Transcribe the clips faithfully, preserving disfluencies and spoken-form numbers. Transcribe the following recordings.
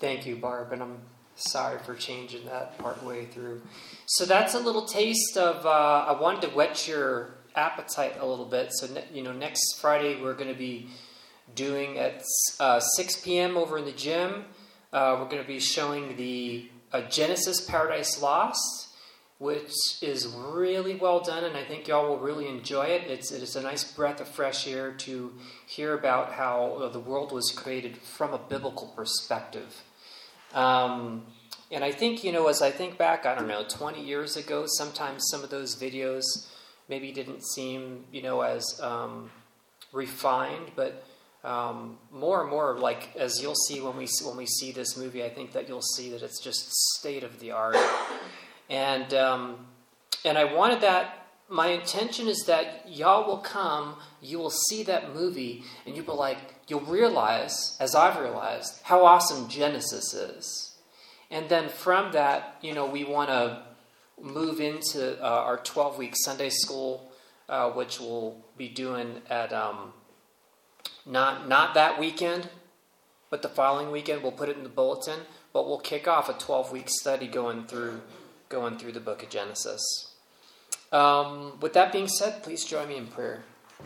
Thank you, Barb, and I'm sorry for changing that part way through. So that's a little taste of, uh, I wanted to whet your appetite a little bit. So, ne- you know, next Friday we're going to be doing at uh, six p.m. over in the gym. Uh, we're going to be showing the uh, Genesis Paradise Lost, which is really well done, and I think y'all will really enjoy it. It's it's a nice breath of fresh air to hear about how uh, the world was created from a biblical perspective. Um, and I think, you know, as I think back, I don't know, twenty years ago, sometimes some of those videos maybe didn't seem, you know, as um, refined, but um, more and more, like, as you'll see when we when we see this movie, I think that you'll see that it's just state of the art. And um, and I wanted that, my intention is that y'all will come, you will see that movie, and you'll be like, you'll realize, as I've realized, how awesome Genesis is. And then from that, you know, we want to move into uh, our twelve-week Sunday school, uh, which we'll be doing at, um, not, not that weekend, but the following weekend. We'll put it in the bulletin, but we'll kick off a twelve-week study going through going through the book of Genesis. Um, with that being said, please join me in prayer.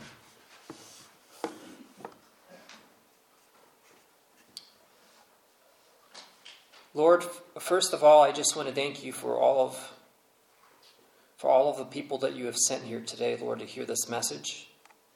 Lord, first of all, I just want to thank you for all of for all of the people that you have sent here today, Lord, to hear this message.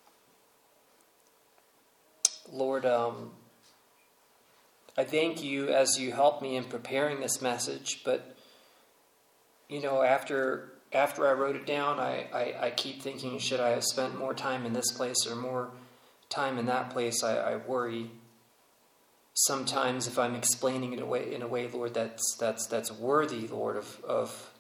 Lord, um, I thank you as you help me in preparing this message, but you know, after after I wrote it down, I, I, I keep thinking, should I have spent more time in this place or more time in that place? I, I worry sometimes if I'm explaining it in a way, in a way, Lord, that's that's that's worthy, Lord, of of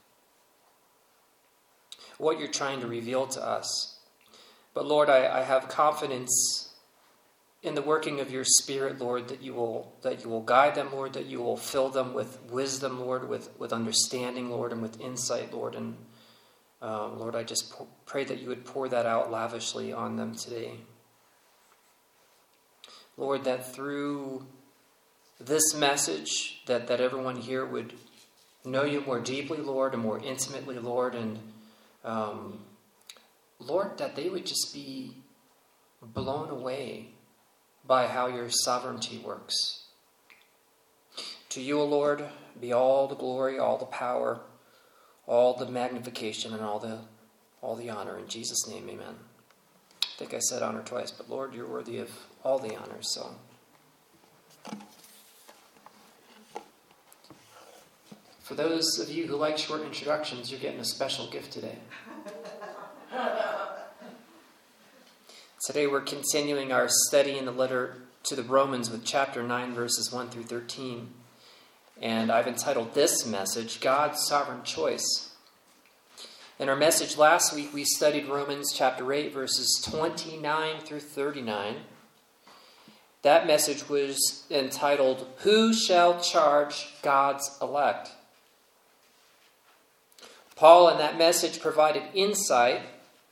what you're trying to reveal to us. But Lord, I, I have confidence in the working of your Spirit, Lord, that you will that you will guide them, Lord, that you will fill them with wisdom, Lord, with, with understanding, Lord, and with insight, Lord. And um, Lord, I just p- pray that you would pour that out lavishly on them today. Lord, that through this message, that, that everyone here would know you more deeply, Lord, and more intimately, Lord, and um, Lord, that they would just be blown away by how your sovereignty works. To you, O Lord, be all the glory, all the power, all the magnification, and all the all the honor. In Jesus' name, amen. I think I said honor twice, but Lord, you're worthy of all the honor, so. For those of you who like short introductions, you're getting a special gift today. Today we're continuing our study in the letter to the Romans with chapter nine, verses one through thirteen. And I've entitled this message, God's Sovereign Choice. In our message last week, we studied Romans chapter eight, verses twenty-nine through thirty-nine. That message was entitled, Who Shall Charge God's Elect? Paul in that message provided insight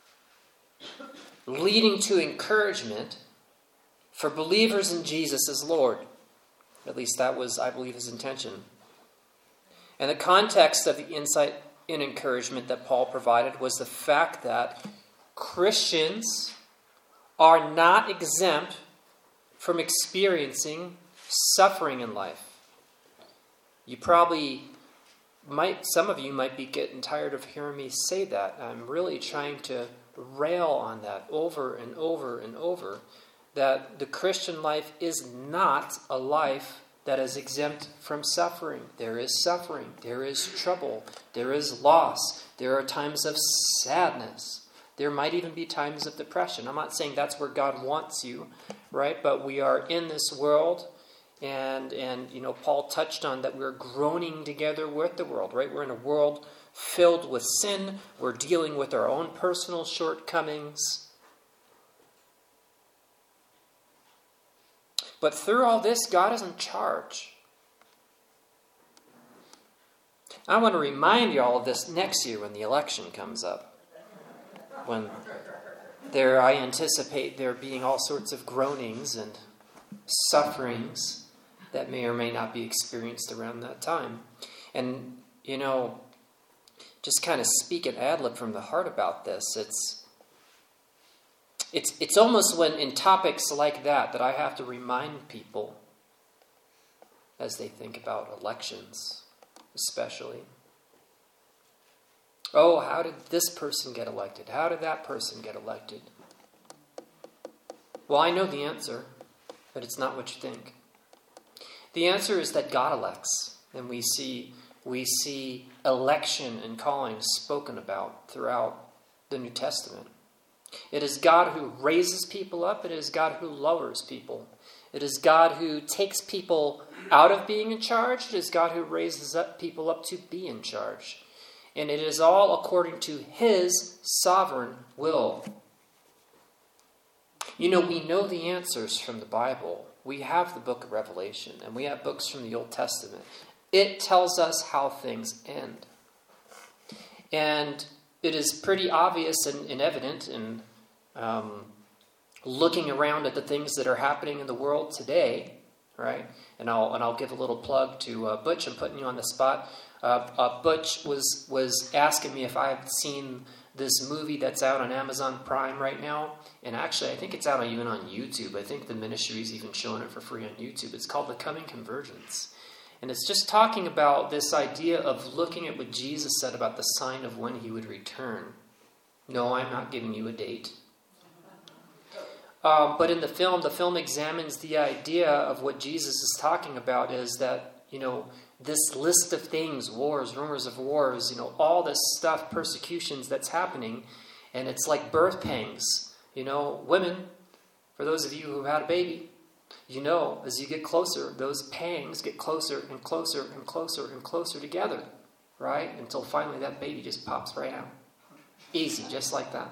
leading to encouragement for believers in Jesus as Lord. At least that was, I believe, his intention. And the context of the insight and encouragement that Paul provided was the fact that Christians are not exempt from experiencing suffering in life. You probably might, some of you might be getting tired of hearing me say that. I'm really trying to rail on that over and over and over, that the Christian life is not a life that is exempt from suffering. There is suffering. There is trouble. There is loss. There are times of sadness. There might even be times of depression. I'm not saying that's where God wants you, right? But we are in this world, and, and you know, Paul touched on that we're groaning together with the world, right? We're in a world filled with sin. We're dealing with our own personal shortcomings. But through all this, God is in charge. I want to remind you all of this next year when the election comes up. When there, I anticipate there being all sorts of groanings and sufferings that may or may not be experienced around that time. And, you know, just kind of speak an ad-lib from the heart about this. It's, it's, it's almost when in topics like that that I have to remind people as they think about elections, especially. Oh, how did this person get elected? How did that person get elected? Well, I know the answer, but it's not what you think. The answer is that God elects, and we see we see election and calling spoken about throughout the New Testament. It is God who raises people up. It is God who lowers people. It is God who takes people out of being in charge. It is God who raises up people up to be in charge. And it is all according to his sovereign will. You know, we know the answers from the Bible. We have the book of Revelation, and we have books from the Old Testament. It tells us how things end. And it is pretty obvious and, and evident in um, looking around at the things that are happening in the world today, right? And I'll and I'll give a little plug to uh, Butch. I'm putting you on the spot. Uh, uh, Butch was was asking me if I had seen this movie that's out on Amazon Prime right now. And actually, I think it's out even on YouTube. I think the ministry is even showing it for free on YouTube. It's called The Coming Convergence. And it's just talking about this idea of looking at what Jesus said about the sign of when he would return. No, I'm not giving you a date. Uh, but in the film, the film examines the idea of what Jesus is talking about is that, you know, this list of things, wars, rumors of wars, you know, all this stuff, persecutions that's happening, and it's like birth pangs. You know, women, for those of you who've had a baby, you know, as you get closer, those pangs get closer and closer and closer and closer together, right? Until finally that baby just pops right out. Easy, just like that.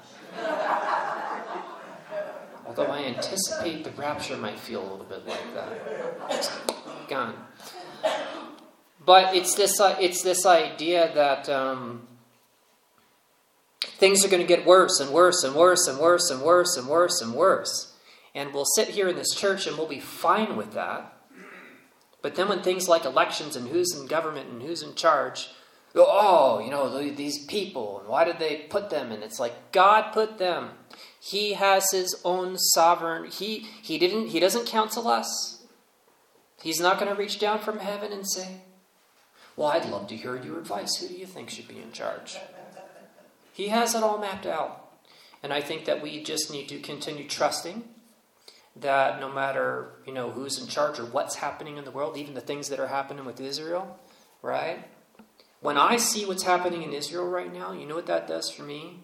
Although I anticipate the rapture might feel a little bit like that. Just gone. But it's this uh, it's this idea that um, things are going to get worse and worse and worse and worse and worse and worse and worse. And we'll sit here in this church and we'll be fine with that. But then when things like elections and who's in government and who's in charge, oh, you know, these people, and why did they put them? And it's like, God put them. He has his own sovereign. He he didn't. He doesn't counsel us. He's not going to reach down from heaven and say, well, I'd love to hear your advice. Who do you think should be in charge? He has it all mapped out. And I think that we just need to continue trusting that no matter, you know, who's in charge or what's happening in the world, even the things that are happening with Israel, right? When I see what's happening in Israel right now, you know what that does for me?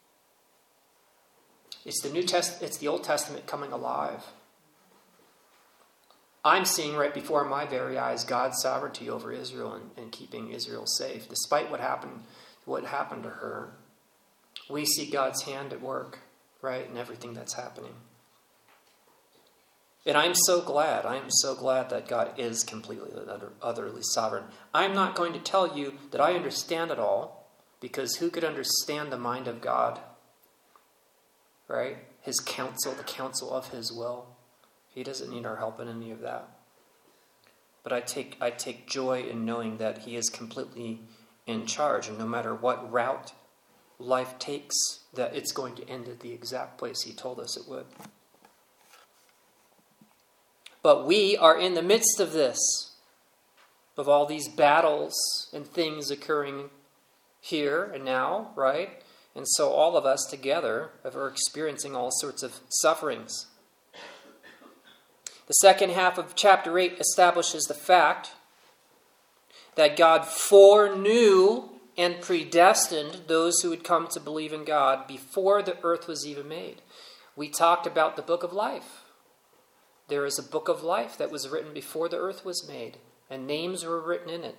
It's the New Test. It's the Old Testament coming alive. I'm seeing right before my very eyes God's sovereignty over Israel and, and keeping Israel safe. Despite what happened, what happened to her, we see God's hand at work, right, in everything that's happening. And I'm so glad, I'm so glad that God is completely utter, utterly sovereign. I'm not going to tell you that I understand it all, because who could understand the mind of God? Right? His counsel, the counsel of his will. He doesn't need our help in any of that. But I take I take joy in knowing that he is completely in charge, and no matter what route life takes, that it's going to end at the exact place he told us it would. But we are in the midst of this, of all these battles and things occurring here and now, right? And so all of us together are experiencing all sorts of sufferings. The second half of chapter eight establishes the fact that God foreknew and predestined those who would come to believe in God before the earth was even made. We talked about the book of life. There is a book of life that was written before the earth was made, and names were written in it.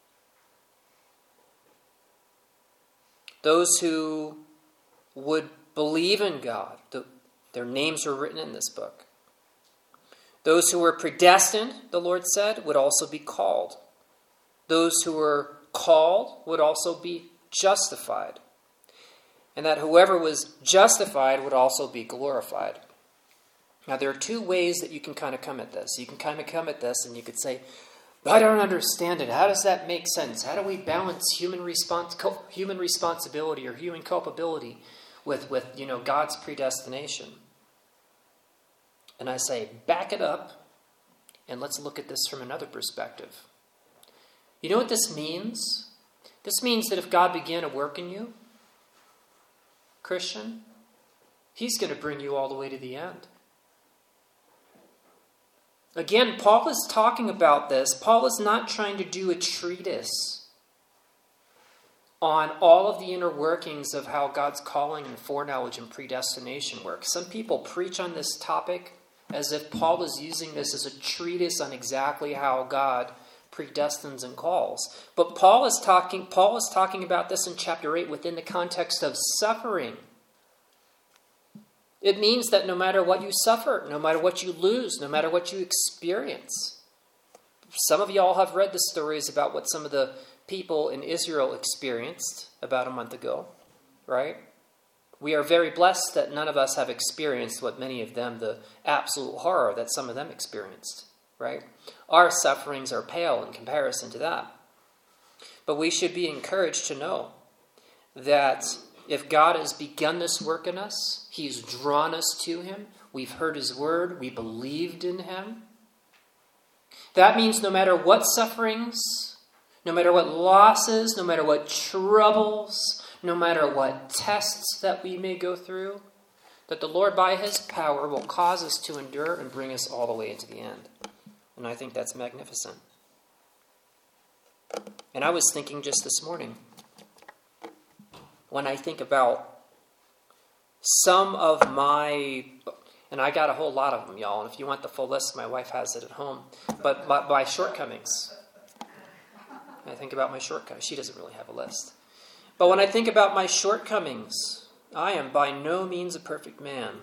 Those who would believe in God, the, their names were written in this book. Those who were predestined, the Lord said, would also be called. Those who were called would also be justified. And that whoever was justified would also be glorified. Now, there are two ways that you can kind of come at this. You can kind of come at this and you could say, I don't understand it. How does that make sense? How do we balance human respons- human responsibility or human culpability with, with you know, God's predestination? And I say, back it up and let's look at this from another perspective. You know what this means? This means that if God began a work in you, Christian, He's going to bring you all the way to the end. Again, Paul is talking about this. Paul is not trying to do a treatise on all of the inner workings of how God's calling and foreknowledge and predestination work. Some people preach on this topic as if Paul is using this as a treatise on exactly how God predestines and calls. But Paul is talking, Paul is talking about this in chapter eight within the context of suffering. It means that no matter what you suffer, no matter what you lose, no matter what you experience. Some of y'all have read the stories about what some of the people in Israel experienced about a month ago, right? We are very blessed that none of us have experienced what many of them, the absolute horror that some of them experienced, right? Our sufferings are pale in comparison to that. But we should be encouraged to know that if God has begun this work in us, He's drawn us to Him, we've heard His word, we believed in Him. That means no matter what sufferings, no matter what losses, no matter what troubles, no matter what tests that we may go through, that the Lord by His power will cause us to endure and bring us all the way into the end. And I think that's magnificent. And I was thinking just this morning, when I think about some of my, and I got a whole lot of them, y'all, and if you want the full list, my wife has it at home, but my, my shortcomings. I think about my shortcomings. She doesn't really have a list. But when I think about my shortcomings, I am by no means a perfect man.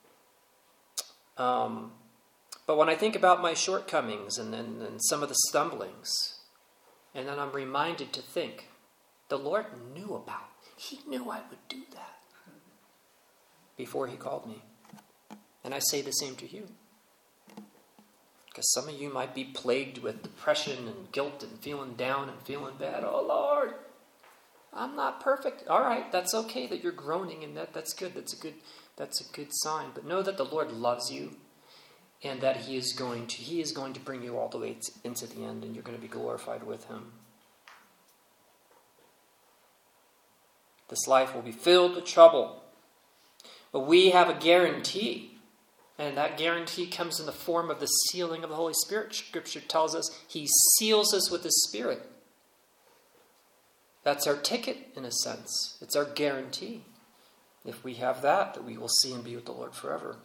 Um, but when I think about my shortcomings and, and, and some of the stumblings, and then I'm reminded to think, the Lord knew about it. He knew I would do that before He called me. And I say the same to you. Because some of you might be plagued with depression and guilt and feeling down and feeling bad. Oh, Lord, I'm not perfect. All right, that's okay that you're groaning, and that, that's good. That's a good that's a good sign. But know that the Lord loves you and that He is going to He is going to bring you all the way to, into the end, and you're going to be glorified with Him. This life will be filled with trouble. But we have a guarantee. And that guarantee comes in the form of the sealing of the Holy Spirit. Scripture tells us He seals us with His Spirit. That's our ticket, in a sense. It's our guarantee. If we have that, that we will see and be with the Lord forever.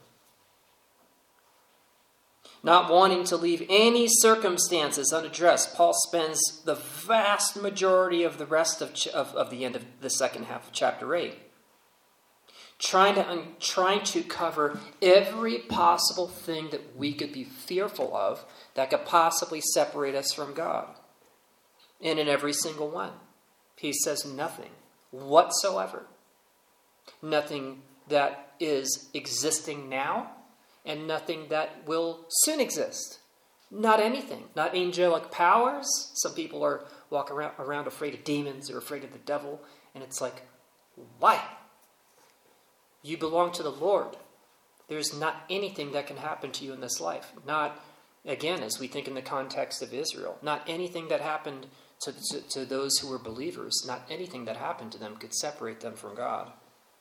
Not wanting to leave any circumstances unaddressed, Paul spends the vast majority of the rest of, of, of the end of the second half of chapter eight trying to, um, trying to cover every possible thing that we could be fearful of that could possibly separate us from God. And in every single one, he says nothing whatsoever. Nothing that is existing now, and nothing that will soon exist. Not anything. Not angelic powers. Some people are walking around, around afraid of demons or afraid of the devil. And it's like, why? You belong to the Lord. There's not anything that can happen to you in this life. Not, again, as we think in the context of Israel, not anything that happened to, to, to those who were believers, not anything that happened to them could separate them from God.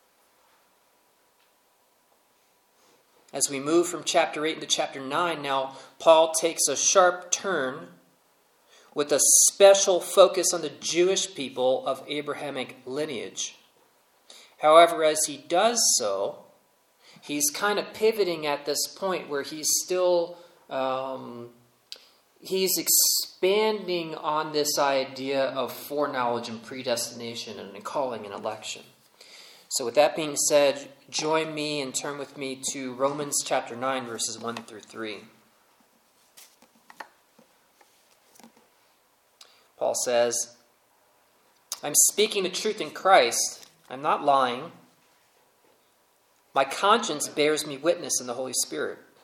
As we move from chapter eight into chapter nine, now Paul takes a sharp turn with a special focus on the Jewish people of Abrahamic lineage. However, as he does so, he's kind of pivoting at this point where he's still, um, he's expanding on this idea of foreknowledge and predestination and calling and election. So with that being said, join me and turn with me to Romans chapter nine, verses one through three. Paul says, I'm speaking the truth in Christ. I'm not lying. My conscience bears me witness in the Holy Spirit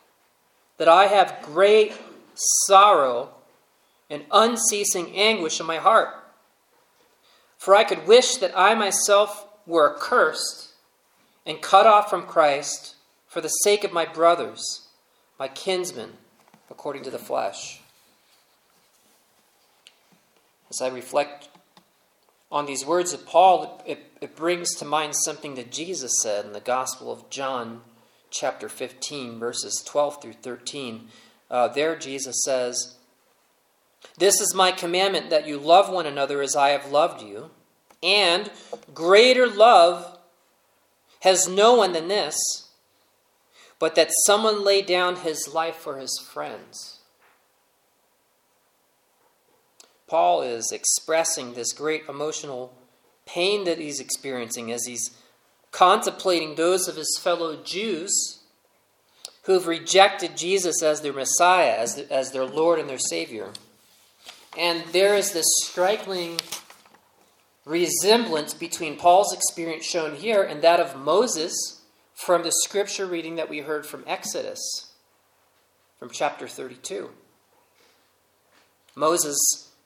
that I have great sorrow and unceasing anguish in my heart. For I could wish that I myself were accursed and cut off from Christ for the sake of my brothers, my kinsmen, according to the flesh. As I reflect on these words of Paul, it, it brings to mind something that Jesus said in the Gospel of John, chapter fifteen, verses twelve through thirteen. Uh, there Jesus says, "This is my commandment, that you love one another as I have loved you. And greater love has no one than this, but that someone lay down his life for his friends." Paul is expressing this great emotional pain that he's experiencing as he's contemplating those of his fellow Jews who have rejected Jesus as their Messiah, as, the, as their Lord and their Savior. And there is this striking resemblance between Paul's experience shown here and that of Moses from the scripture reading that we heard from Exodus, from chapter thirty-two. Moses,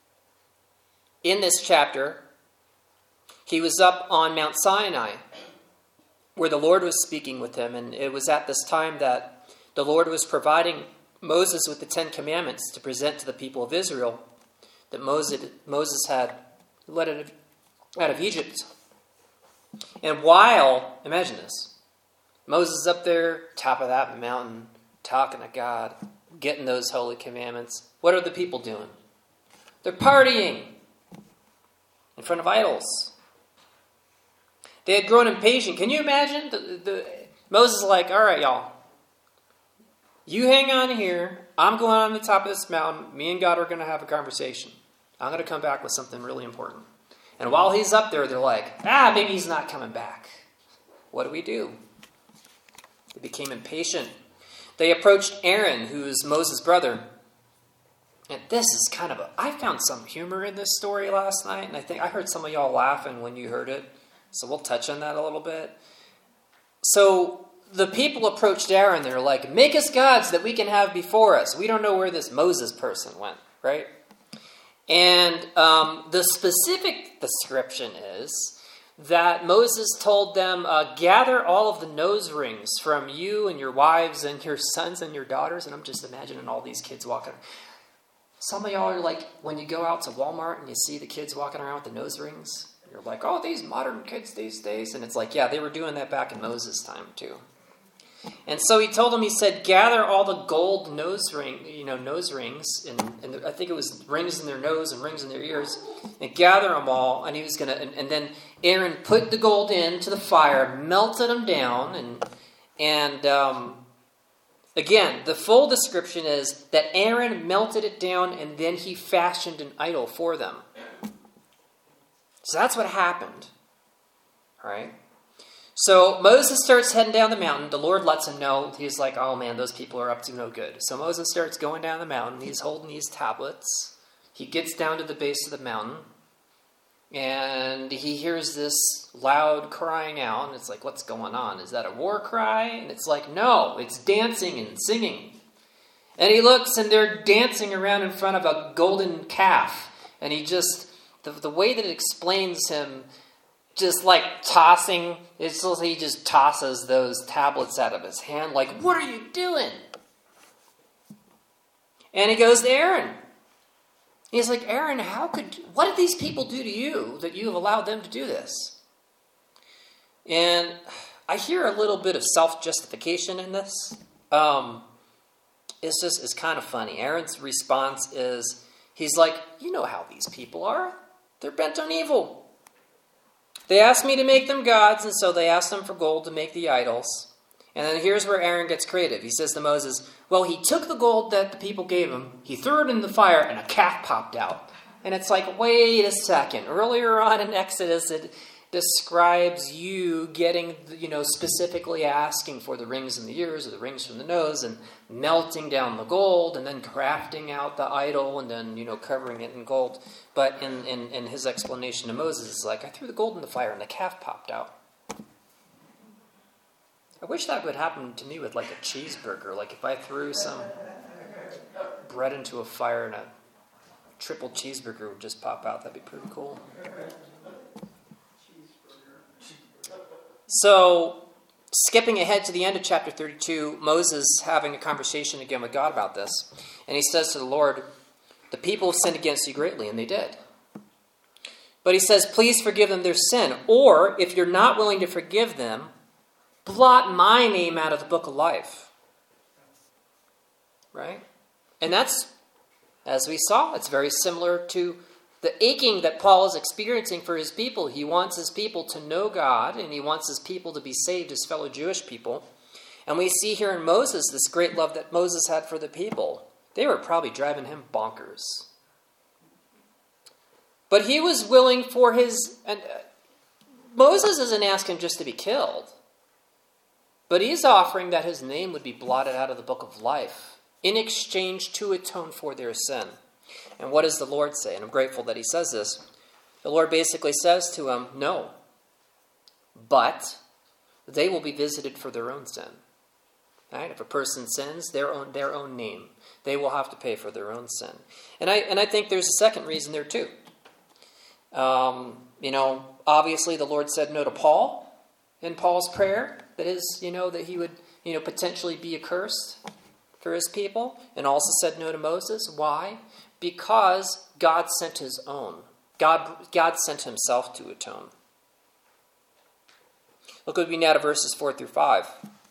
in this chapter, he was up on Mount Sinai, where the Lord was speaking with him, and it was at this time that the Lord was providing Moses with the Ten Commandments to present to the people of Israel that Moses, Moses had led out of, out of Egypt. And while, imagine this, Moses is up there, top of that mountain, talking to God, getting those holy commandments. What are the people doing? They're partying in front of idols. They had grown impatient. Can you imagine? The, the, Moses is like, all right, y'all. You hang on here. I'm going on the top of this mountain. Me and God are going to have a conversation. I'm going to come back with something really important. And while he's up there, they're like, ah, maybe he's not coming back. What do we do? They became impatient. They approached Aaron, who's Moses' brother. And this is kind of a... I found some humor in this story last night, and I think I heard some of y'all laughing when you heard it. So we'll touch on that a little bit. So the people approached Aaron. They're like, make us gods that we can have before us. We don't know where this Moses person went, right? And um, the specific description is that Moses told them, uh, gather all of the nose rings from you and your wives and your sons and your daughters. And I'm just imagining all these kids walking. Some of y'all are like, when you go out to Walmart and you see the kids walking around with the nose rings, you're like, oh, these modern kids these days. And it's like, yeah, they were doing that back in Moses' time too. And so he told them, he said, gather all the gold nose ring, you know, nose rings, and, and I think it was rings in their nose and rings in their ears, and gather them all. And he was going to, and, and then Aaron put the gold into the fire, melted them down, and and um, again, the full description is that Aaron melted it down, and then he fashioned an idol for them. So that's what happened, all right? So Moses starts heading down the mountain. The Lord lets him know. He's like, oh man, those people are up to no good. So Moses starts going down the mountain. He's holding these tablets. He gets down to the base of the mountain. And he hears this loud crying out. And it's like, what's going on? Is that a war cry? And it's like, no, it's dancing and singing. And he looks, and they're dancing around in front of a golden calf. And he just, the, the way that it explains him, just like tossing, it's like he just tosses those tablets out of his hand, like, what are you doing? And he goes to Aaron. He's like, Aaron, how could, what did these people do to you that you have allowed them to do this? And I hear a little bit of self-justification in this. Um, it's just, it's kind of funny. Aaron's response is, he's like, you know how these people are. They're bent on evil. They asked me to make them gods, and so they asked them for gold to make the idols. And then here's where Aaron gets creative. He says to Moses, well, he took the gold that the people gave him, he threw it in the fire, and a calf popped out. And it's like, wait a second. Earlier on in Exodus, it describes you getting, you know, specifically asking for the rings in the ears or the rings from the nose and melting down the gold and then crafting out the idol and then, you know, covering it in gold. But in, in, in his explanation to Moses, it's like, I threw the gold in the fire and the calf popped out. I wish that would happen to me with like a cheeseburger. Like if I threw some bread into a fire and a triple cheeseburger would just pop out. That'd be pretty cool. So, skipping ahead to the end of chapter thirty-two, Moses having a conversation again with God about this. And he says to the Lord, the people have sinned against you greatly, and they did. But he says, please forgive them their sin. Or, if you're not willing to forgive them, blot my name out of the book of life. Right? And that's, as we saw, it's very similar to the aching that Paul is experiencing for his people. He wants his people to know God, and he wants his people to be saved, his fellow Jewish people. And we see here in Moses this great love that Moses had for the people. They were probably driving him bonkers. But he was willing for his... and uh, Moses isn't asking just to be killed. But he's offering that his name would be blotted out of the book of life in exchange to atone for their sin. And what does the Lord say? And I'm grateful that he says this. The Lord basically says to him, no, but they will be visited for their own sin. Right? If a person sins, their own their own name, they will have to pay for their own sin. And I and I think there's a second reason there too. Um, you know, obviously the Lord said no to Paul in Paul's prayer. That is, you know, that he would, you know, potentially be accursed for his people, and also said no to Moses. Why? Because God sent his own. God, God sent himself to atone. Look with me now to verses four through five.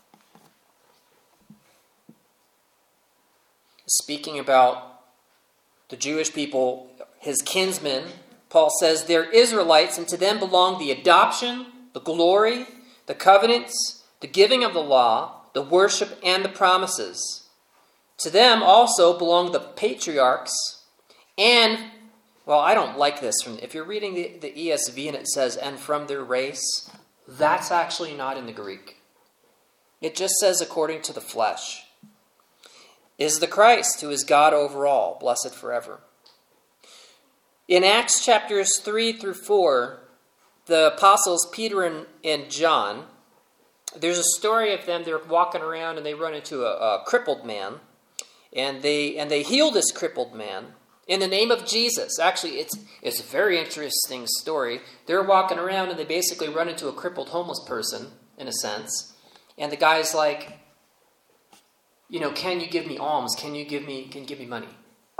Speaking about the Jewish people, his kinsmen, Paul says, they're Israelites, and to them belong the adoption, the glory, the covenants, the giving of the law, the worship, and the promises. To them also belong the patriarchs, and, well, I don't like this. From if you're reading the, the E S V and it says, and from their race, that's actually not in the Greek. It just says, according to the flesh, is the Christ, who is God over all, blessed forever. In Acts chapters three through four, the apostles Peter and, and John, there's a story of them. They're walking around and they run into a, a crippled man. And they and they heal this crippled man in the name of Jesus. Actually, it's it's a very interesting story. They're walking around and they basically run into a crippled homeless person, in a sense. And the guy's like, you know, can you give me alms? Can you give me can you give me money?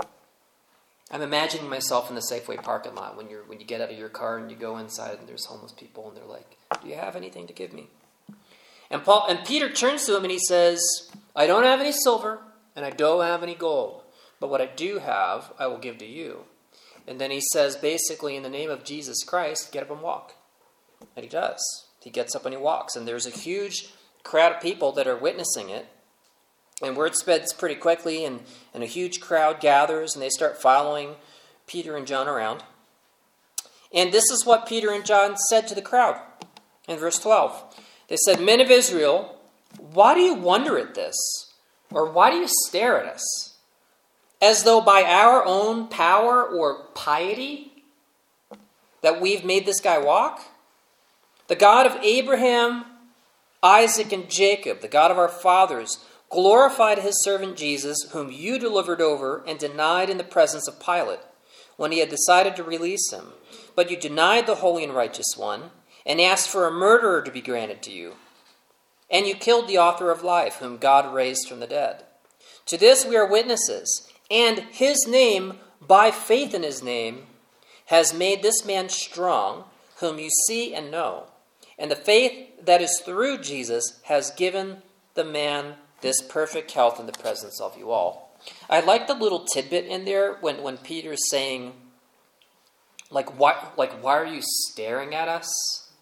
I'm imagining myself in the Safeway parking lot when you're when you get out of your car and you go inside and there's homeless people and they're like, do you have anything to give me? And Paul and Peter turns to him and he says, I don't have any silver. And I don't have any gold, but what I do have, I will give to you. And then he says, basically, in the name of Jesus Christ, get up and walk. And he does. He gets up and he walks. And there's a huge crowd of people that are witnessing it. And word spreads pretty quickly, and, and a huge crowd gathers, and they start following Peter and John around. And this is what Peter and John said to the crowd in verse twelve. They said, men of Israel, why do you wonder at this? Or why do you stare at us, as though by our own power or piety that we've made this guy walk? The God of Abraham, Isaac, and Jacob, the God of our fathers, glorified his servant Jesus, whom you delivered over and denied in the presence of Pilate, when he had decided to release him. But you denied the holy and righteous one, and asked for a murderer to be granted to you. And you killed the author of life, whom God raised from the dead. To this we are witnesses, and his name, by faith in his name, has made this man strong, whom you see and know. And the faith that is through Jesus has given the man this perfect health in the presence of you all. I like the little tidbit in there when, when Peter's saying, like why, like, why are you staring at us?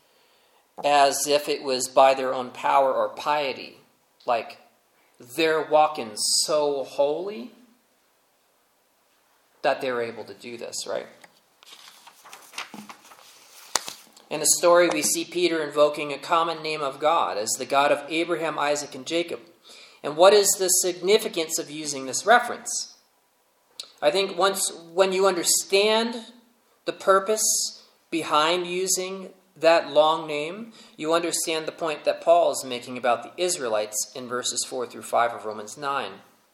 As if it was by their own power or piety. Like, they're walking so holy that they're able to do this, right? In the story, we see Peter invoking a common name of God as the God of Abraham, Isaac, and Jacob. And what is the significance of using this reference? I think once when you understand the purpose behind using that long name, you understand the point that Paul is making about the Israelites in verses four through five of Romans nine.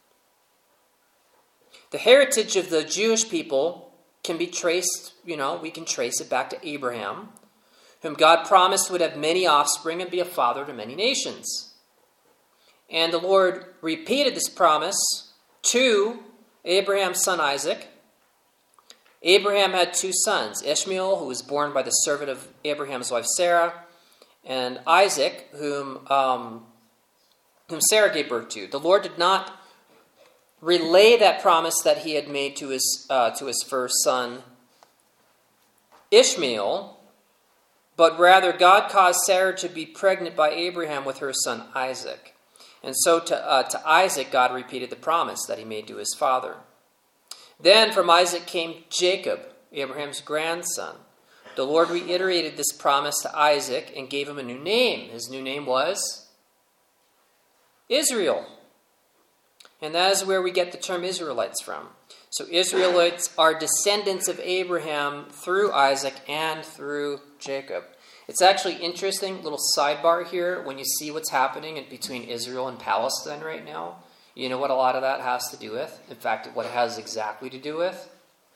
The heritage of the Jewish people can be traced, you know, we can trace it back to Abraham, whom God promised would have many offspring and be a father to many nations. And the Lord repeated this promise to Abraham's son Isaac. Abraham had two sons, Ishmael, who was born by the servant of Abraham's wife Sarah, and Isaac, whom, um, whom Sarah gave birth to. The Lord did not relay that promise that he had made to his, uh, to his first son, Ishmael, but rather God caused Sarah to be pregnant by Abraham with her son Isaac. And so to, uh, to Isaac, God repeated the promise that he made to his father. Then from Isaac came Jacob, Abraham's grandson. The Lord reiterated this promise to Isaac and gave him a new name. His new name was Israel. And that is where we get the term Israelites from. So Israelites are descendants of Abraham through Isaac and through Jacob. It's actually interesting, little sidebar here, when you see what's happening in between Israel and Palestine right now. You know what a lot of that has to do with? In fact, what it has exactly to do with?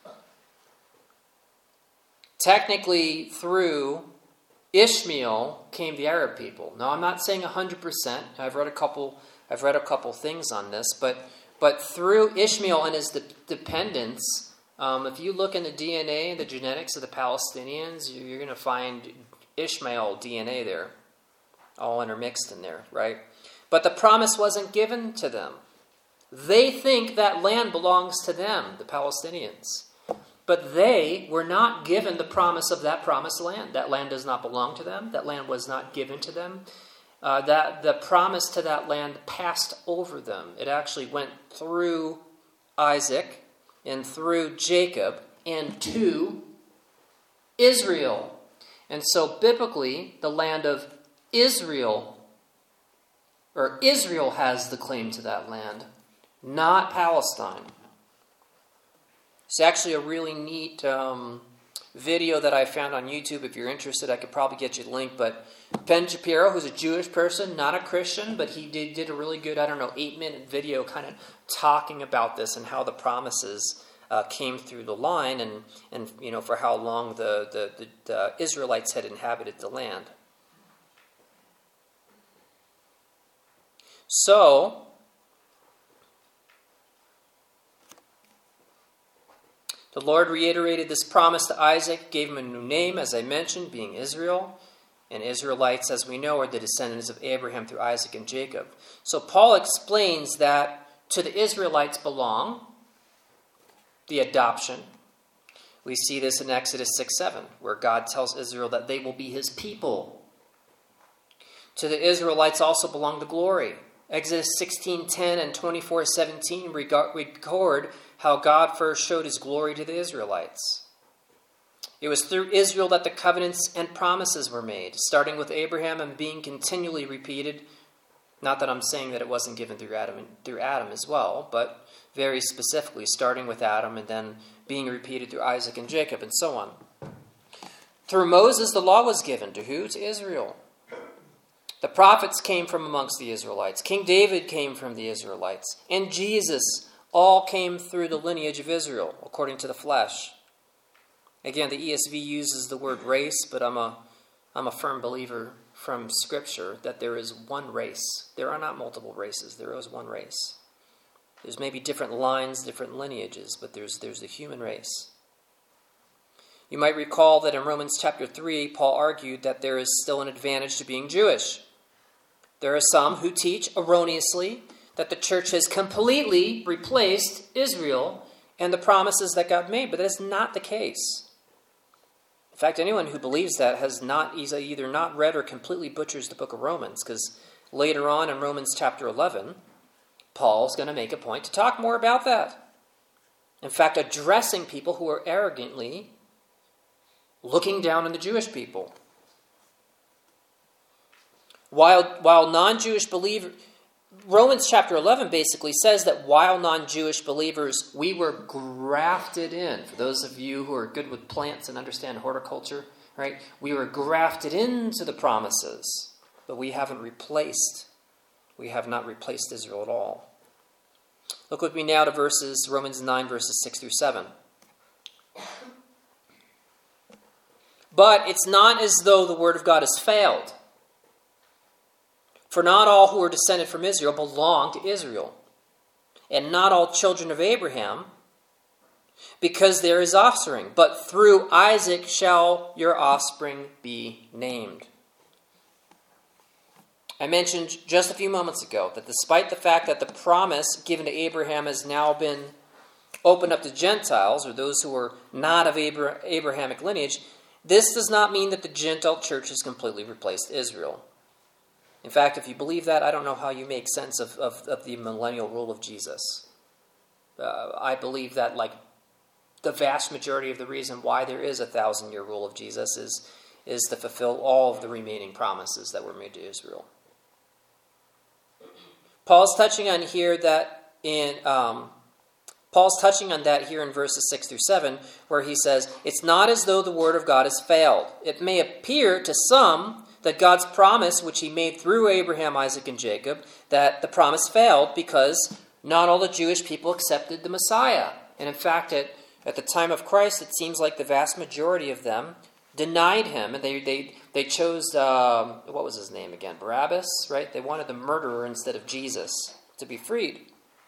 Technically, through Ishmael came the Arab people. Now, I'm not saying one hundred percent. I've read a couple I've read a couple things on this, but but through Ishmael and his de- dependents, um, if you look in the D N A, the genetics of the Palestinians, you're going to find Ishmael D N A there, all intermixed in there, right? But the promise wasn't given to them. They think that land belongs to them, the Palestinians. But they were not given the promise of that promised land. That land does not belong to them. That land was not given to them. Uh, that the promise to that land passed over them. It actually went through Isaac and through Jacob and to Israel. And so biblically, the land of Israel, or Israel has the claim to that land, not Palestine. It's actually a really neat um, video that I found on YouTube. If you're interested, I could probably get you the link. But Ben Shapiro, who's a Jewish person, not a Christian, but he did, did a really good, I don't know, eight-minute video kind of talking about this and how the promises uh, came through the line and, and you know, for how long the, the, the, the Israelites had inhabited the land. So, the Lord reiterated this promise to Isaac, gave him a new name, as I mentioned, being Israel. And Israelites, as we know, are the descendants of Abraham through Isaac and Jacob. So Paul explains that to the Israelites belong the adoption. We see this in Exodus six seven, where God tells Israel that they will be his people. To the Israelites also belong the glory. Exodus sixteen ten and twenty-four seventeen record how God first showed his glory to the Israelites. It was through Israel that the covenants and promises were made, starting with Abraham and being continually repeated. Not that I'm saying that it wasn't given through Adam and through Adam as well, but very specifically starting with Adam and then being repeated through Isaac and Jacob and so on. Through Moses, the law was given to who? To Israel. The prophets came from amongst the Israelites. King David came from the Israelites. And Jesus all came through the lineage of Israel, according to the flesh. Again, the E S V uses the word race, but I'm a, I'm a firm believer from Scripture that there is one race. There are not multiple races. There is one race. There's maybe different lines, different lineages, but there's, there's the human race. You might recall that in Romans chapter three, Paul argued that there is still an advantage to being Jewish. There are some who teach erroneously that the church has completely replaced Israel and the promises that God made, but that is not the case. In fact, anyone who believes that has not either not read or completely butchers the book of Romans, because later on in Romans chapter eleven, Paul's going to make a point to talk more about that. In fact, addressing people who are arrogantly looking down on the Jewish people. While, while non-Jewish believers, Romans chapter eleven basically says that while non-Jewish believers, we were grafted in. For those of you who are good with plants and understand horticulture, right? We were grafted into the promises, but we haven't replaced, we have not replaced Israel at all. Look with me now to verses, Romans nine, verses six through seven. But it's not as though the word of God has failed. For not all who are descended from Israel belong to Israel, and not all children of Abraham, because there is offspring. But through Isaac shall your offspring be named. I mentioned just a few moments ago that despite the fact that the promise given to Abraham has now been opened up to Gentiles, or those who are not of Abra- Abrahamic lineage, this does not mean that the Gentile church has completely replaced Israel. In fact, if you believe that, I don't know how you make sense of, of, of the millennial rule of Jesus. Uh, I believe that, like, the vast majority of the reason why there is a thousand-year rule of Jesus is, is to fulfill all of the remaining promises that were made to Israel. Paul's touching on here that in um, Paul's touching on that here in verses six through seven, where he says, "It's not as though the word of God has failed. It may appear to some that God's promise, which he made through Abraham, Isaac, and Jacob, that the promise failed because not all the Jewish people accepted the Messiah. And in fact, at, at the time of Christ, it seems like the vast majority of them denied him, and they they they chose, um, what was his name again? Barabbas, right? They wanted the murderer instead of Jesus to be freed.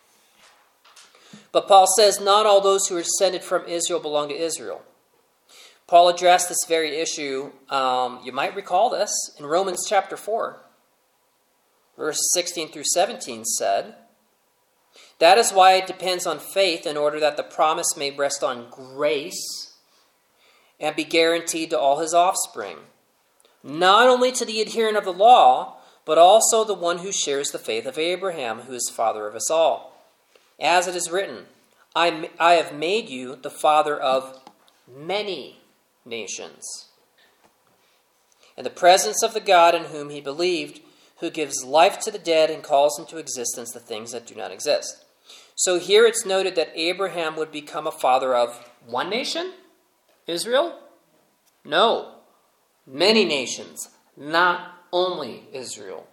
But Paul says, not all those who are descended from Israel belong to Israel. Paul addressed this very issue, um, you might recall this, in Romans chapter four. Verses sixteen through seventeen said, "That is why it depends on faith in order that the promise may rest on grace and be guaranteed to all his offspring, not only to the adherent of the law, but also the one who shares the faith of Abraham, who is father of us all. As it is written, I, I have made you the father of many nations. In the presence of the God in whom he believed, who gives life to the dead and calls into existence the things that do not exist." So here it's noted that Abraham would become a father of one nation? Israel? No. Many nations, not only Israel.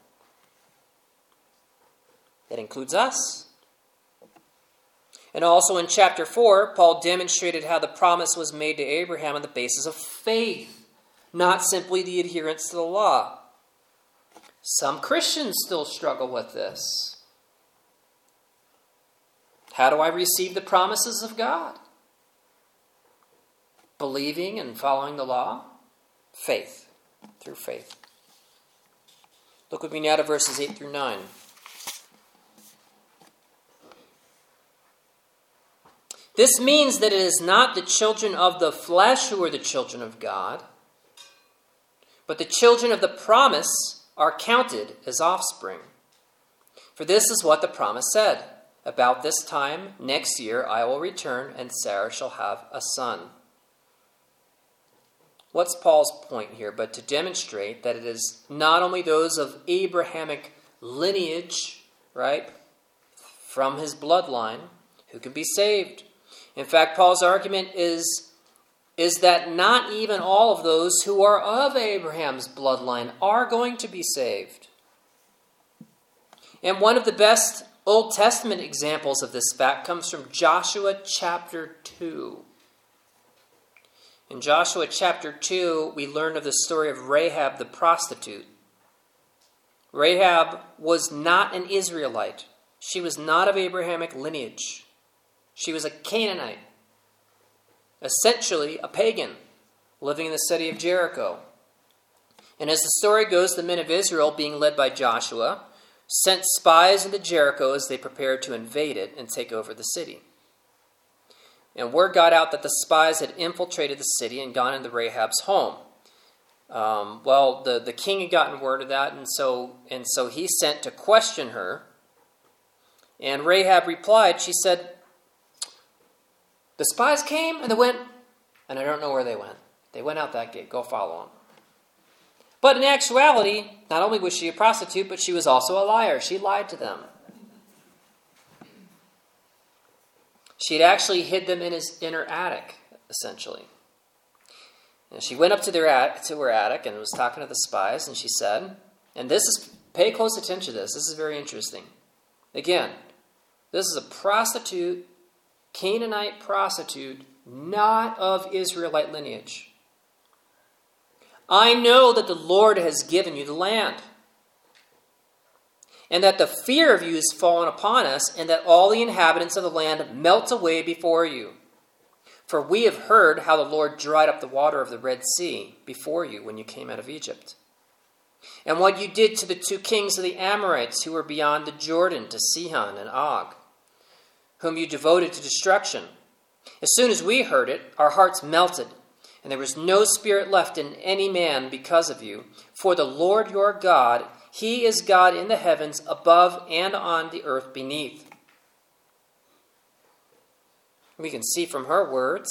That includes us. And also in chapter four, Paul demonstrated how the promise was made to Abraham on the basis of faith, not simply the adherence to the law. Some Christians still struggle with this. How do I receive the promises of God? Believing and following the law? Faith. Through faith. Look with me now to verses eight through nine. This means that it is not the children of the flesh who are the children of God, but the children of the promise are counted as offspring. For this is what the promise said, "About this time next year I will return, and Sarah shall have a son." What's Paul's point here? But to demonstrate that it is not only those of Abrahamic lineage, right, from his bloodline, who can be saved. In fact, Paul's argument is, is that not even all of those who are of Abraham's bloodline are going to be saved. And one of the best Old Testament examples of this fact comes from Joshua chapter two. In Joshua chapter two, we learn of the story of Rahab the prostitute. Rahab was not an Israelite. She was not of Abrahamic lineage. She was a Canaanite, essentially a pagan, living in the city of Jericho. And as the story goes, the men of Israel, being led by Joshua, sent spies into Jericho as they prepared to invade it and take over the city. And word got out that the spies had infiltrated the city and gone into Rahab's home. Um, well, the, the king had gotten word of that, and so and so he sent to question her. And Rahab replied, she said, "The spies came and they went, and I don't know where they went. They went out that gate. Go follow them." But in actuality, not only was she a prostitute, but she was also a liar. She lied to them. She had actually hid them in his inner attic, essentially. And she went up to, their at- to her attic and was talking to the spies, and she said, and this is, pay close attention to this, this is very interesting. Again, this is a prostitute, Canaanite prostitute, not of Israelite lineage. I know that the Lord has given you the land, and that the fear of you has fallen upon us, and that all the inhabitants of the land melt away before you. For we have heard how the Lord dried up the water of the Red Sea before you when you came out of Egypt, and what you did to the two kings of the Amorites who were beyond the Jordan, to Sihon and Og, whom you devoted to destruction. As soon as we heard it, our hearts melted, and there was no spirit left in any man because of you. For the Lord your God, he is God in the heavens above and on the earth beneath. We can see from her words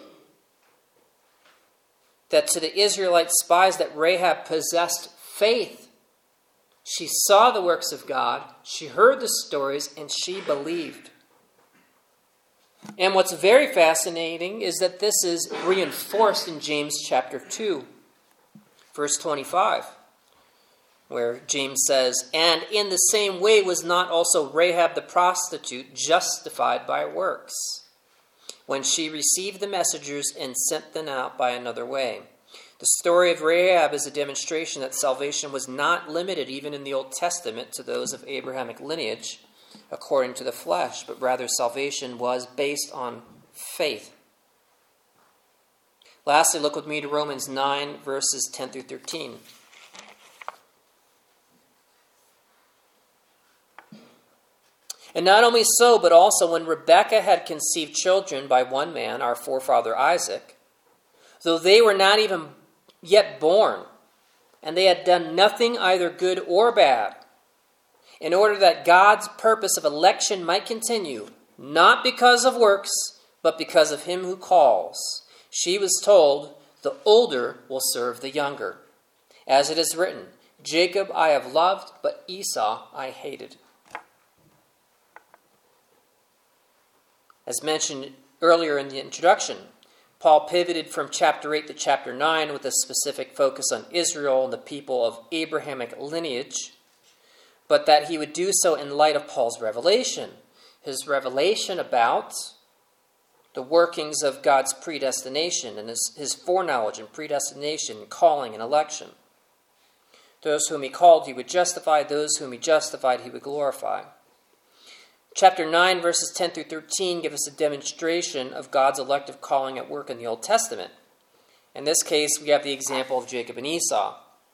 that to the Israelite spies that Rahab possessed faith. She saw the works of God, she heard the stories, and she believed. And what's very fascinating is that this is reinforced in James chapter two, verse twenty-five, where James says, and in the same way was not also Rahab the prostitute justified by works, when she received the messengers and sent them out by another way. The story of Rahab is a demonstration that salvation was not limited even in the Old Testament to those of Abrahamic lineage, according to the flesh, but rather salvation was based on faith. Lastly, look with me to Romans nine, verses ten through thirteen. And not only so, but also when Rebekah had conceived children by one man, our forefather Isaac, though they were not even yet born, and they had done nothing either good or bad, in order that God's purpose of election might continue, not because of works, but because of him who calls. She was told, the older will serve the younger. As it is written, Jacob I have loved, but Esau I hated. As mentioned earlier in the introduction, Paul pivoted from chapter eight to chapter nine with a specific focus on Israel and the people of Abrahamic lineage, but that he would do so in light of Paul's revelation, his revelation about the workings of God's predestination and his, his foreknowledge and predestination, calling and election. Those whom he called he would justify, those whom he justified he would glorify. Chapter nine, verses ten through thirteen give us a demonstration of God's elective calling at work in the Old Testament. In this case, we have the example of Jacob and Esau.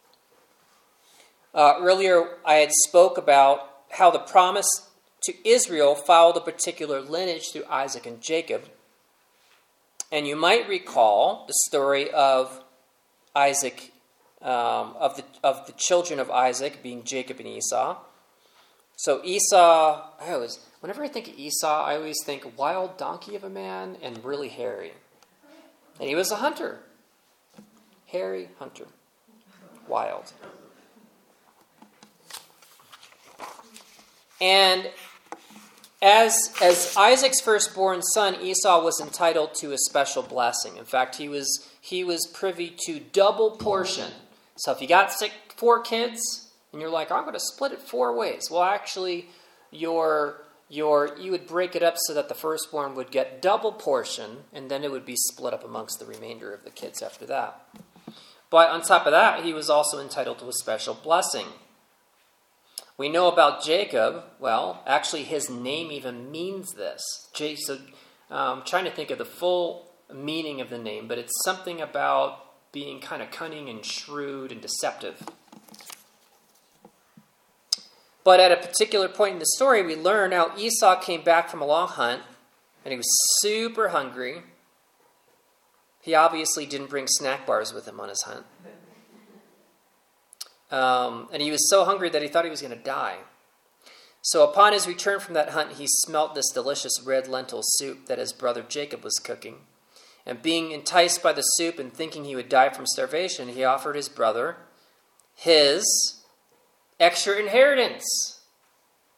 Uh, earlier, I had spoke about how the promise to Israel followed a particular lineage through Isaac and Jacob. And you might recall the story of Isaac, um, of the of the children of Isaac being Jacob and Esau. So Esau, I always, whenever I think of Esau, I always think wild donkey of a man and really hairy. And he was a hunter. Hairy hunter. Wild. And as, as Isaac's firstborn son, Esau was entitled to a special blessing. In fact, he was he was privy to double portion. So if you got six, four kids, and you're like, I'm going to split it four ways. Well, actually, your your you would break it up so that the firstborn would get double portion, and then it would be split up amongst the remainder of the kids after that. But on top of that, he was also entitled to a special blessing. We know about Jacob, well, actually his name even means this. So, um, I'm trying to think of the full meaning of the name, but it's something about being kind of cunning and shrewd and deceptive. But at a particular point in the story, we learn how Esau came back from a long hunt, and he was super hungry. He obviously didn't bring snack bars with him on his hunt. Um, and he was so hungry that he thought he was going to die. So upon his return from that hunt, he smelt this delicious red lentil soup that his brother Jacob was cooking. And being enticed by the soup and thinking he would die from starvation, he offered his brother his extra inheritance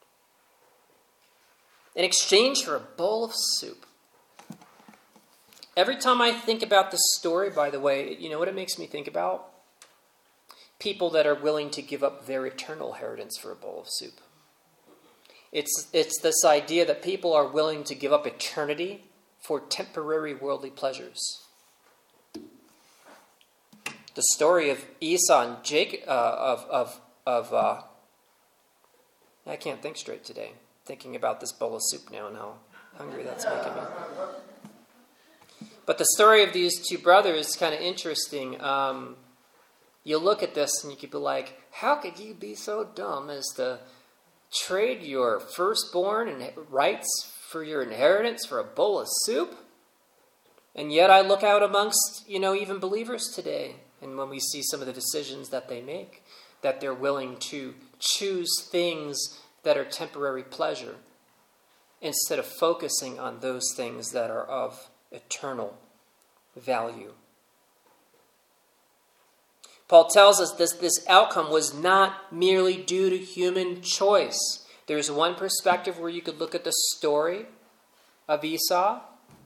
in exchange for a bowl of soup. Every time I think about this story, by the way, you know what it makes me think about? People that are willing to give up their eternal inheritance for a bowl of soup. It's, it's this idea that people are willing to give up eternity for temporary worldly pleasures. The story of Esau and Jacob, uh, of, of, of uh, I can't think straight today, thinking about this bowl of soup now and how hungry that's making me. But the story of these two brothers is kind of interesting. Um, you look at this and you could be like, how could you be so dumb as to trade your firstborn and rights for your inheritance for a bowl of soup? And yet I look out amongst, you know, even believers today, and when we see some of the decisions that they make, that they're willing to choose things that are temporary pleasure instead of focusing on those things that are of eternal value. Paul tells us this, this outcome was not merely due to human choice. There's one perspective where you could look at the story of Esau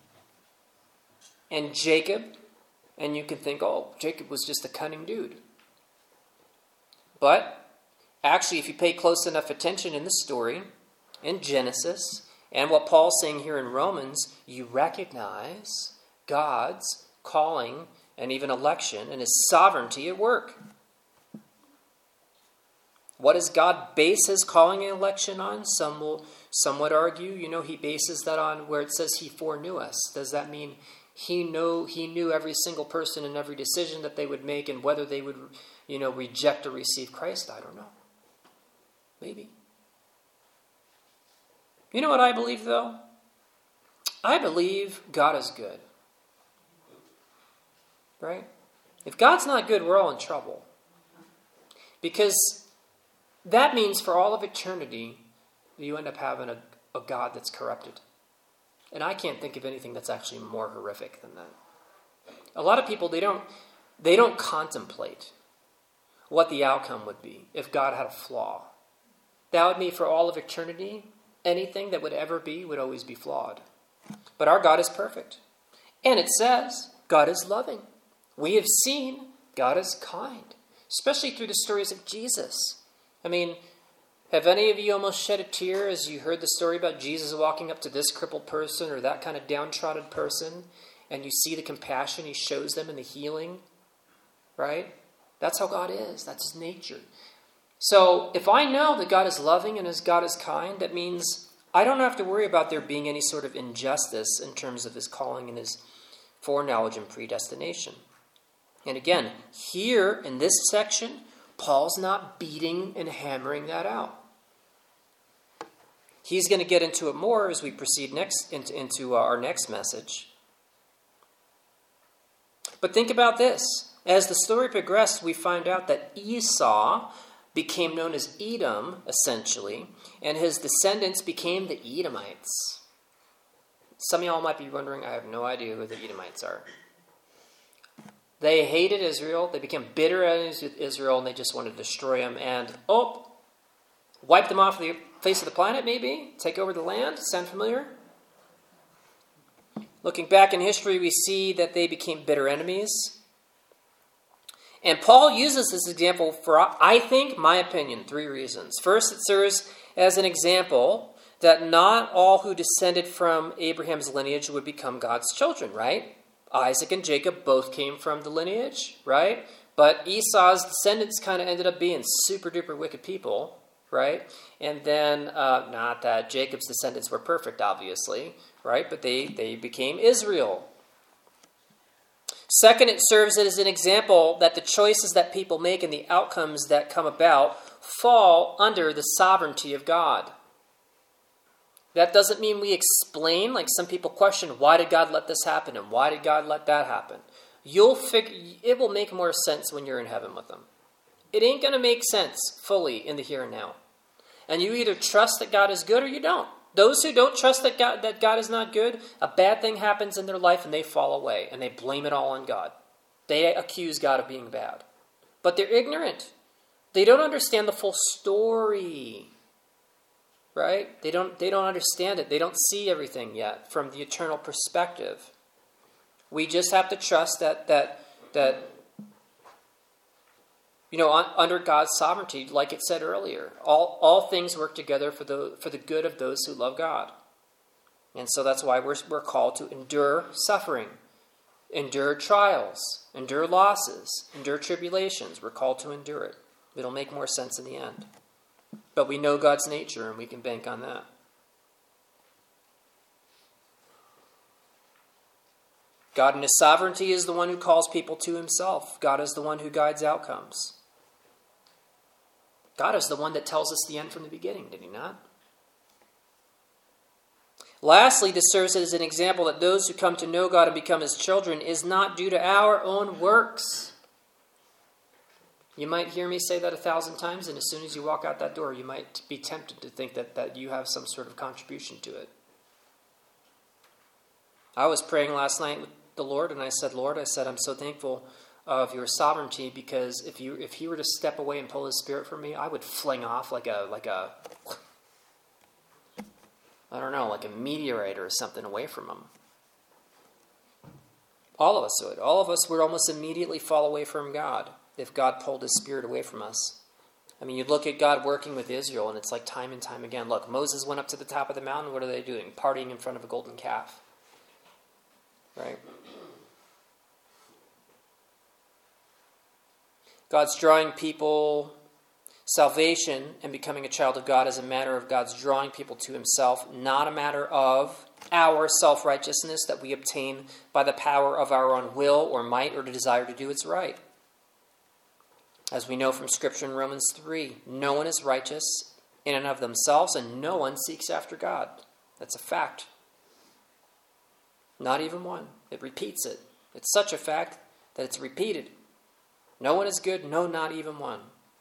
and Jacob, and you can think, oh, Jacob was just a cunning dude. But actually, if you pay close enough attention in the story, in Genesis, and what Paul's saying here in Romans, you recognize God's calling and even election and his sovereignty at work. What does God base his calling and election on? Some will, some would argue, you know, he bases that on where it says he foreknew us. Does that mean he know he knew every single person and every decision that they would make and whether they would, you know, reject or receive Christ? I don't know. Maybe. You know what I believe, though? I believe God is good. Right? If God's not good, we're all in trouble. Because that means for all of eternity, you end up having a, a God that's corrupted. And I can't think of anything that's actually more horrific than that. A lot of people, they don't, they don't contemplate what the outcome would be if God had a flaw. That would mean for all of eternity, anything that would ever be would always be flawed. But our God is perfect. And it says God is loving. We have seen God is kind, especially through the stories of Jesus. I mean, have any of you almost shed a tear as you heard the story about Jesus walking up to this crippled person or that kind of downtrodden person, and you see the compassion he shows them and the healing, right? That's how God is. That's his nature. So if I know that God is loving and as God is kind, that means I don't have to worry about there being any sort of injustice in terms of his calling and his foreknowledge and predestination. And again, here in this section, Paul's not beating and hammering that out. He's going to get into it more as we proceed next into, into our next message. But think about this. As the story progressed, we find out that Esau became known as Edom, essentially, and his descendants became the Edomites. Some of y'all might be wondering, I have no idea who the Edomites are. They hated Israel. They became bitter enemies with Israel, and they just wanted to destroy them. And, oh, wipe them off the face of the planet, maybe? Take over the land? Sound familiar? Looking back in history, we see that they became bitter enemies. And Paul uses this example for, I think, my opinion, three reasons. First, it serves as an example that not all who descended from Abraham's lineage would become God's children, right? Isaac and Jacob both came from the lineage, right? But Esau's descendants kind of ended up being super duper wicked people, right? And then, uh, not that Jacob's descendants were perfect, obviously, right? But they, they became Israel. Second, it serves as an example that the choices that people make and the outcomes that come about fall under the sovereignty of God. That doesn't mean we explain, like some people question, why did God let this happen and why did God let that happen? You'll figure, it will make more sense when you're in heaven with them. It ain't going to make sense fully in the here and now. And you either trust that God is good or you don't. Those who don't trust that God, that God is not good, a bad thing happens in their life and they fall away and they blame it all on God. They accuse God of being bad. But they're ignorant. They don't understand the full story. Right? They don't, they don't understand it. They don't see everything yet from the eternal perspective. We just have to trust that that that you know, un, under God's sovereignty, like it said earlier, all all things work together for the for the good of those who love God. And so that's why we're we're called to endure suffering, endure trials, endure losses, endure tribulations. We're called to endure it. It'll make more sense in the end. But we know God's nature, and we can bank on that. God in his sovereignty is the one who calls people to himself. God is the one who guides outcomes. God is the one that tells us the end from the beginning, did he not? Lastly, this serves as an example that those who come to know God and become his children is not due to our own works. You might hear me say that a thousand times, and as soon as you walk out that door, you might be tempted to think that, that you have some sort of contribution to it. I was praying last night with the Lord, and I said, Lord, I said, I'm so thankful of your sovereignty, because if you if he were to step away and pull his spirit from me, I would fling off like a like a I don't know, like a meteorite or something away from him. All of us would. All of us would almost immediately fall away from God if God pulled his spirit away from us. I mean, you look at God working with Israel, and it's like time and time again. Look, Moses went up to the top of the mountain. What are they doing? Partying in front of a golden calf. Right? God's drawing people. Salvation and becoming a child of God is a matter of God's drawing people to himself, not a matter of our self-righteousness that we obtain by the power of our own will or might or the desire to do what's right. As we know from Scripture in Romans three, no one is righteous in and of themselves, and no one seeks after God. That's a fact. Not even one. It repeats it. It's such a fact that it's repeated. No one is good, no, not even one.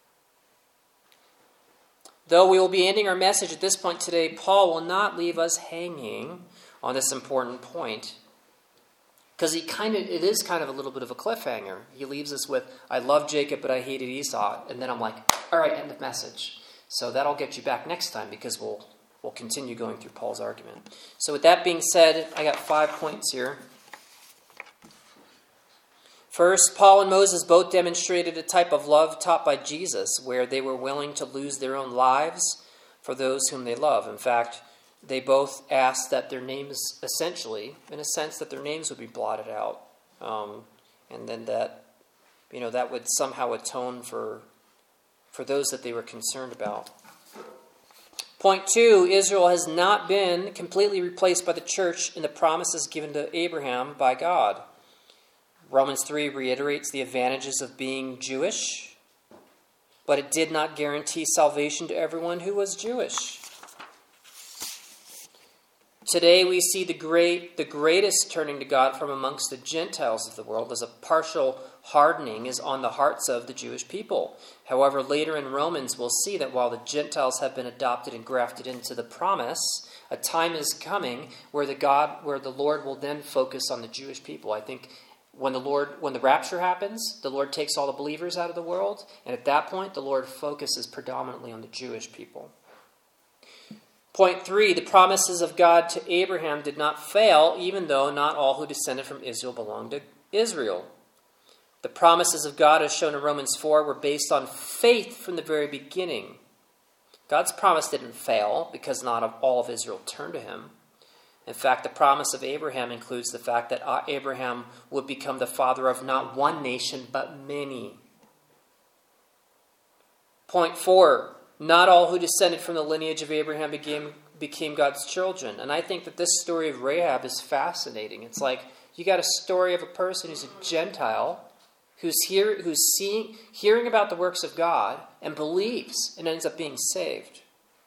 Though we will be ending our message at this point today, Paul will not leave us hanging on this important point, because he kind of it is kind of a little bit of a cliffhanger. He leaves us with, I love Jacob, but I hated Esau. And then I'm like, all right, end of message. So that'll get you back next time, because we'll we'll continue going through Paul's argument. So with that being said, I got five points here. First, Paul and Moses both demonstrated a type of love taught by Jesus, where they were willing to lose their own lives for those whom they love. In fact, they both asked that their names, essentially, in a sense, that their names would be blotted out, um, and then that, you know, that would somehow atone for for those that they were concerned about. Point two: Israel has not been completely replaced by the church in the promises given to Abraham by God. Romans three reiterates the advantages of being Jewish, but it did not guarantee salvation to everyone who was Jewish. Today we see the great, the greatest turning to God from amongst the Gentiles of the world, as a partial hardening is on the hearts of the Jewish people. However, later in Romans we'll see that while the Gentiles have been adopted and grafted into the promise, a time is coming where the God, where the Lord will then focus on the Jewish people. I think When the Lord, when the rapture happens, the Lord takes all the believers out of the world, and at that point, the Lord focuses predominantly on the Jewish people. Point three: the promises of God to Abraham did not fail, even though not all who descended from Israel belonged to Israel. The promises of God, as shown in Romans four, were based on faith from the very beginning. God's promise didn't fail because not all of Israel turned to him. In fact, the promise of Abraham includes the fact that Abraham would become the father of not one nation, but many. Point four: not all who descended from the lineage of Abraham became, became God's children. And I think that this story of Rahab is fascinating. It's like you got a story of a person who's a Gentile, who's here, who's seeing, hearing about the works of God and believes and ends up being saved,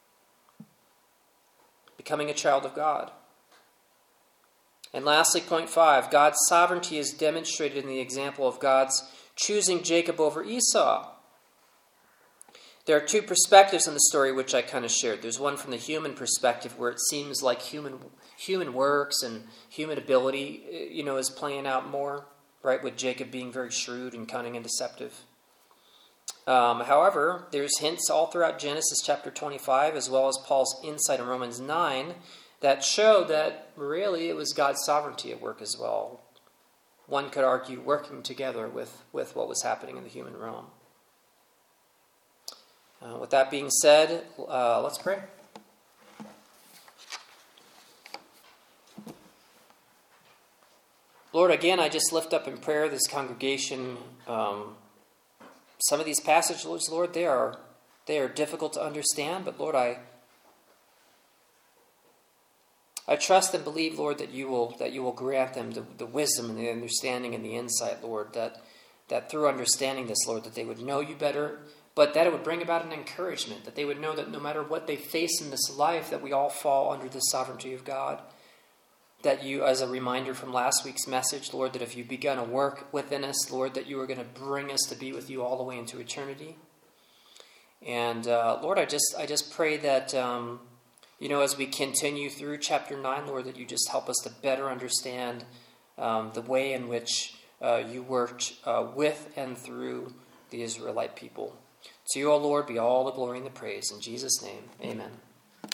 becoming a child of God. And lastly, point five, God's sovereignty is demonstrated in the example of God's choosing Jacob over Esau. There are two perspectives in the story which I kind of shared. There's one from the human perspective, where it seems like human human works and human ability, you know, is playing out more, right, with Jacob being very shrewd and cunning and deceptive. Um, however, there's hints all throughout Genesis chapter twenty-five, as well as Paul's insight in Romans nine, that show that really it was God's sovereignty at work as well. one could argue, working together with, with what was happening in the human realm. Uh, with that being said, uh, let's pray. Lord, again, I just lift up in prayer this congregation. Um, some of these passages, Lord, they are they are difficult to understand, but Lord, I I trust and believe, Lord, that you will that you will grant them the, the wisdom and the understanding and the insight, Lord, that that through understanding this, Lord, that they would know you better, but that it would bring about an encouragement, that they would know that no matter what they face in this life, that we all fall under the sovereignty of God. That you, as a reminder from last week's message, Lord, that if you've begun a work within us, Lord, that you are going to bring us to be with you all the way into eternity. And uh, Lord, I just I just pray that, um, you know, as we continue through chapter nine, Lord, that you just help us to better understand um, the way in which uh, you worked uh, with and through the Israelite people. To you, O Lord, be all the glory and the praise. In Jesus' name, amen.